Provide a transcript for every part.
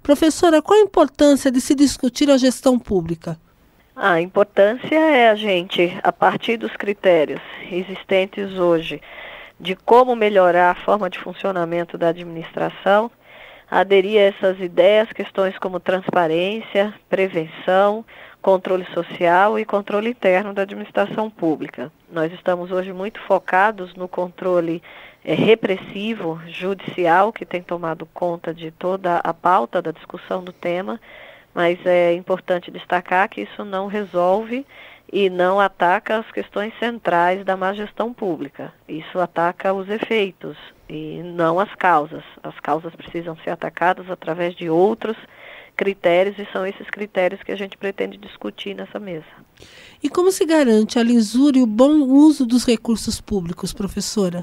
Professora, qual a importância de se discutir a gestão pública? A importância é a gente, a partir dos critérios existentes hoje, de como melhorar a forma de funcionamento da administração, aderir a essas ideias, questões como transparência, prevenção, controle social e controle interno da administração pública. Nós estamos hoje muito focados no controle repressivo, judicial, que tem tomado conta de toda a pauta da discussão do tema, mas é importante destacar que isso não resolve e não ataca as questões centrais da má gestão pública. Isso ataca os efeitos e não as causas. As causas precisam ser atacadas através de outros critérios e são esses critérios que a gente pretende discutir nessa mesa. E como se garante a lisura e o bom uso dos recursos públicos, professora?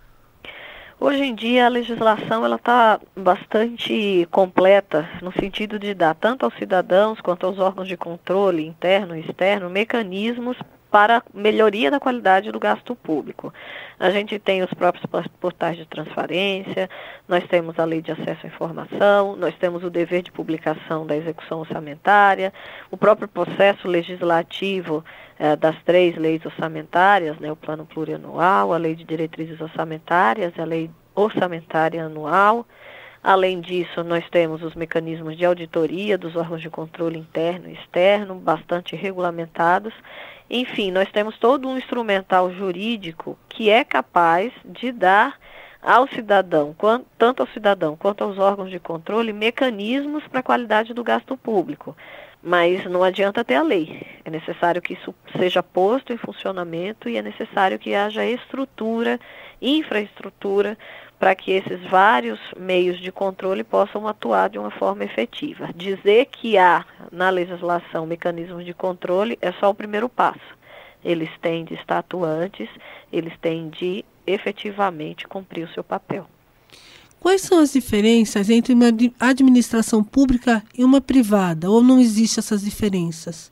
Hoje em dia a legislação está bastante completa no sentido de dar tanto aos cidadãos quanto aos órgãos de controle interno e externo mecanismos para melhoria da qualidade do gasto público. A gente tem os próprios portais de transparência, nós temos a lei de acesso à informação, nós temos o dever de publicação da execução orçamentária, o próprio processo legislativo das 3 leis orçamentárias, né, o plano plurianual, a lei de diretrizes orçamentárias, a lei orçamentária anual. Além disso, nós temos os mecanismos de auditoria dos órgãos de controle interno e externo, bastante regulamentados. Enfim, nós temos todo um instrumental jurídico que é capaz de dar ao cidadão, tanto ao cidadão quanto aos órgãos de controle, mecanismos para a qualidade do gasto público. Mas não adianta ter a lei. É necessário que isso seja posto em funcionamento e é necessário que haja estrutura, infraestrutura, para que esses vários meios de controle possam atuar de uma forma efetiva. Dizer que há na legislação mecanismos de controle é só o primeiro passo. Eles têm de estar atuantes, eles têm de efetivamente cumprir o seu papel. Quais são as diferenças entre uma administração pública e uma privada? Ou não existem essas diferenças?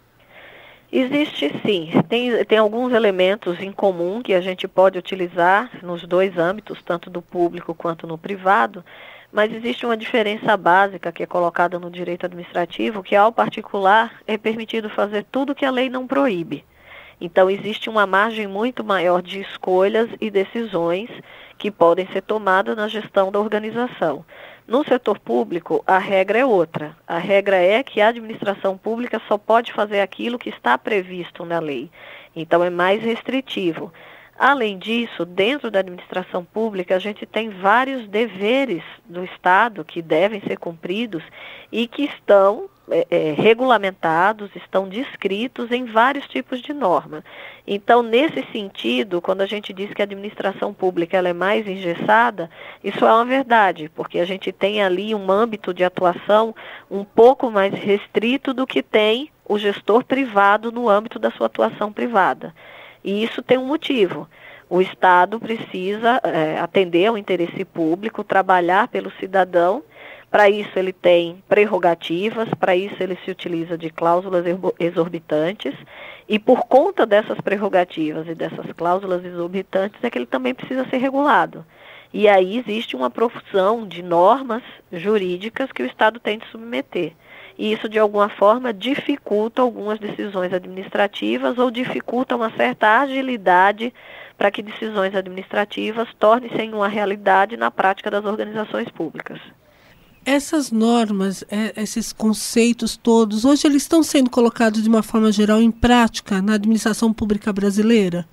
Existe sim, tem alguns elementos em comum que a gente pode utilizar nos dois âmbitos, tanto do público quanto no privado, mas existe uma diferença básica que é colocada no direito administrativo, que ao particular é permitido fazer tudo que a lei não proíbe. Então existe uma margem muito maior de escolhas e decisões que podem ser tomadas na gestão da organização. No setor público, a regra é outra. A regra é que a administração pública só pode fazer aquilo que está previsto na lei. Então, é mais restritivo. Além disso, dentro da administração pública, a gente tem vários deveres do Estado que devem ser cumpridos e que estão regulamentados, estão descritos em vários tipos de norma. Então, nesse sentido, quando a gente diz que a administração pública ela é mais engessada, isso é uma verdade, porque a gente tem ali um âmbito de atuação um pouco mais restrito do que tem o gestor privado no âmbito da sua atuação privada. E isso tem um motivo. O Estado precisa atender ao interesse público, trabalhar pelo cidadão. Para isso ele tem prerrogativas, para isso ele se utiliza de cláusulas exorbitantes e por conta dessas prerrogativas e dessas cláusulas exorbitantes é que ele também precisa ser regulado. E aí existe uma profusão de normas jurídicas que o Estado tem de submeter. E isso, de alguma forma, dificulta algumas decisões administrativas ou dificulta uma certa agilidade para que decisões administrativas tornem-se uma realidade na prática das organizações públicas. Essas normas, esses conceitos todos, hoje eles estão sendo colocados de uma forma geral em prática na administração pública brasileira?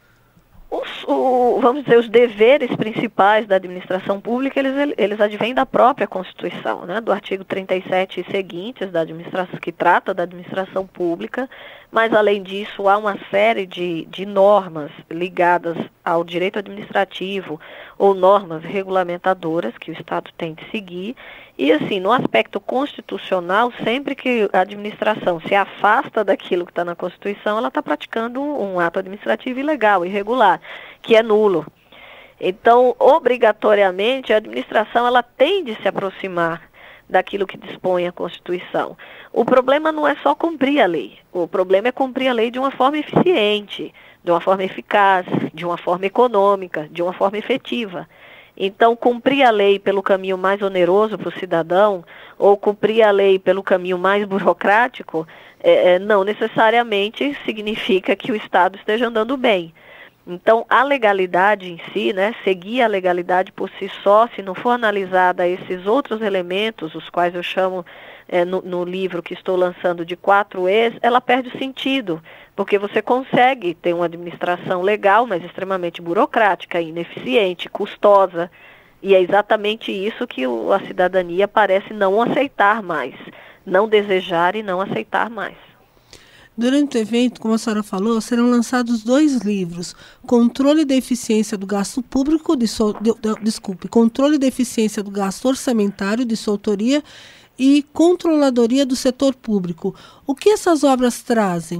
Vamos dizer, os deveres principais da administração pública, eles advêm da própria Constituição, né? Do artigo 37 e seguintes da administração, que trata da administração pública, mas além disso há uma série de normas ligadas ao direito administrativo ou normas regulamentadoras que o Estado tem de seguir. E assim, no aspecto constitucional, sempre que a administração se afasta daquilo que está na Constituição, ela está praticando um ato administrativo ilegal, irregular, que é nulo. Então, obrigatoriamente, a administração ela tem de se aproximar daquilo que dispõe a Constituição. O problema não é só cumprir a lei, o problema é cumprir a lei de uma forma eficiente, de uma forma eficaz, de uma forma econômica, de uma forma efetiva. Então, cumprir a lei pelo caminho mais oneroso para o cidadão, ou cumprir a lei pelo caminho mais burocrático, não necessariamente significa que o Estado esteja andando bem. Então, a legalidade em si, né, seguir a legalidade por si só, se não for analisada esses outros elementos, os quais eu chamo no livro que estou lançando de 4 E's, ela perde o sentido, porque você consegue ter uma administração legal, mas extremamente burocrática, ineficiente, custosa, e é exatamente isso que a cidadania parece não aceitar mais, não desejar e não aceitar mais. Durante o evento, como a senhora falou, serão lançados 2 livros: Controle da Eficiência do Gasto Público, Controle da Eficiência do Gasto Orçamentário, de sua autoria, e Controladoria do Setor Público. O que essas obras trazem?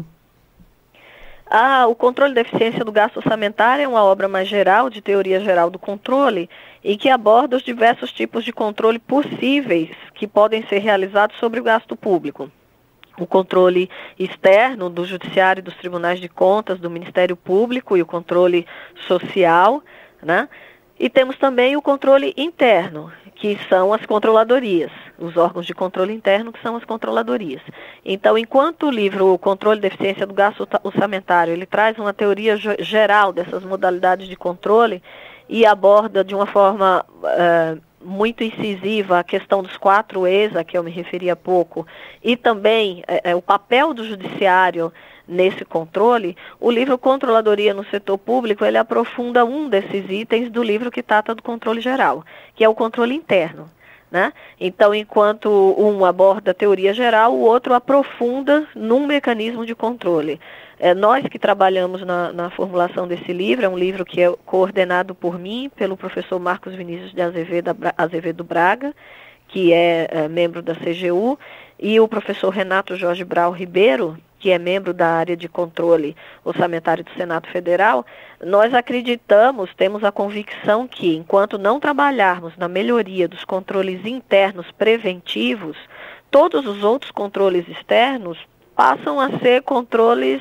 O Controle da Eficiência do Gasto Orçamentário é uma obra mais geral, de teoria geral do controle, e que aborda os diversos tipos de controle possíveis que podem ser realizados sobre o gasto público. O controle externo do Judiciário e dos Tribunais de Contas, do Ministério Público, e o controle social, né? E temos também o controle interno, que são as controladorias, os órgãos de controle interno, que são as controladorias. Então, enquanto o livro O Controle da Eficiência do Gasto Orçamentário, ele traz uma teoria geral dessas modalidades de controle e aborda de uma forma muito incisiva a questão dos 4 E's, a que eu me referi há pouco, e também o papel do judiciário nesse controle, o livro Controladoria no Setor Público, ele aprofunda um desses itens do livro que trata do controle geral, que é o controle interno, né? Então, enquanto um aborda a teoria geral, o outro aprofunda num mecanismo de controle. Nós que trabalhamos na formulação desse livro, é um livro que é coordenado por mim, pelo professor Marcos Vinícius de Azevedo Braga, que é membro da CGU, e o professor Renato Jorge Brau Ribeiro, que é membro da área de controle orçamentário do Senado Federal. Nós acreditamos, temos a convicção que, enquanto não trabalharmos na melhoria dos controles internos preventivos, todos os outros controles externos passam a ser controles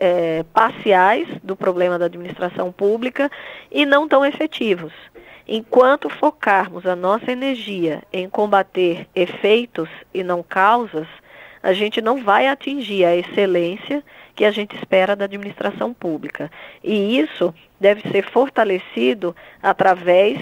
parciais do problema da administração pública e não tão efetivos. Enquanto focarmos a nossa energia em combater efeitos e não causas, a gente não vai atingir a excelência que a gente espera da administração pública. E isso deve ser fortalecido através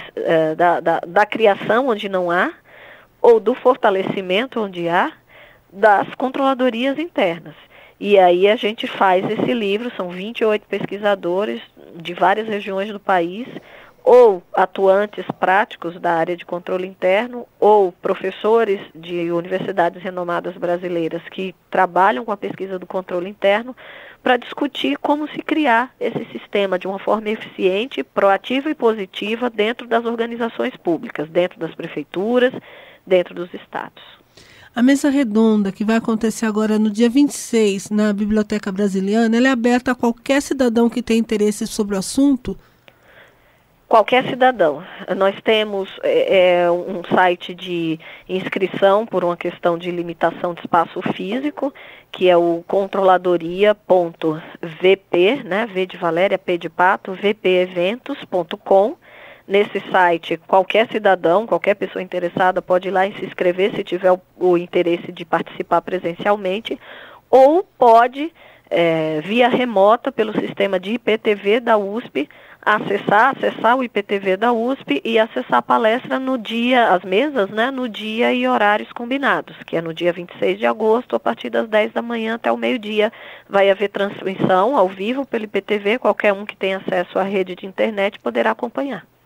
da criação onde não há, ou do fortalecimento onde há, das controladorias internas. E aí a gente faz esse livro, são 28 pesquisadores de várias regiões do país, ou atuantes práticos da área de controle interno, ou professores de universidades renomadas brasileiras que trabalham com a pesquisa do controle interno, para discutir como se criar esse sistema de uma forma eficiente, proativa e positiva dentro das organizações públicas, dentro das prefeituras, dentro dos estados. A mesa redonda, que vai acontecer agora no dia 26, na Biblioteca Brasiliana, ela é aberta a qualquer cidadão que tenha interesse sobre o assunto? Qualquer cidadão. Nós temos um site de inscrição por uma questão de limitação de espaço físico, que é o controladoria.vp, né, V de Valéria, P de Pato, vpeventos.com. Nesse site, qualquer cidadão, qualquer pessoa interessada pode ir lá e se inscrever se tiver o interesse de participar presencialmente, ou pode, via remota, pelo sistema de IPTV da USP, acessar o IPTV da USP e acessar a palestra no dia, as mesas, né, no dia e horários combinados, que é no dia 26 de agosto, a partir das 10 da manhã até o meio-dia. Vai haver transmissão ao vivo pelo IPTV, qualquer um que tenha acesso à rede de internet poderá acompanhar.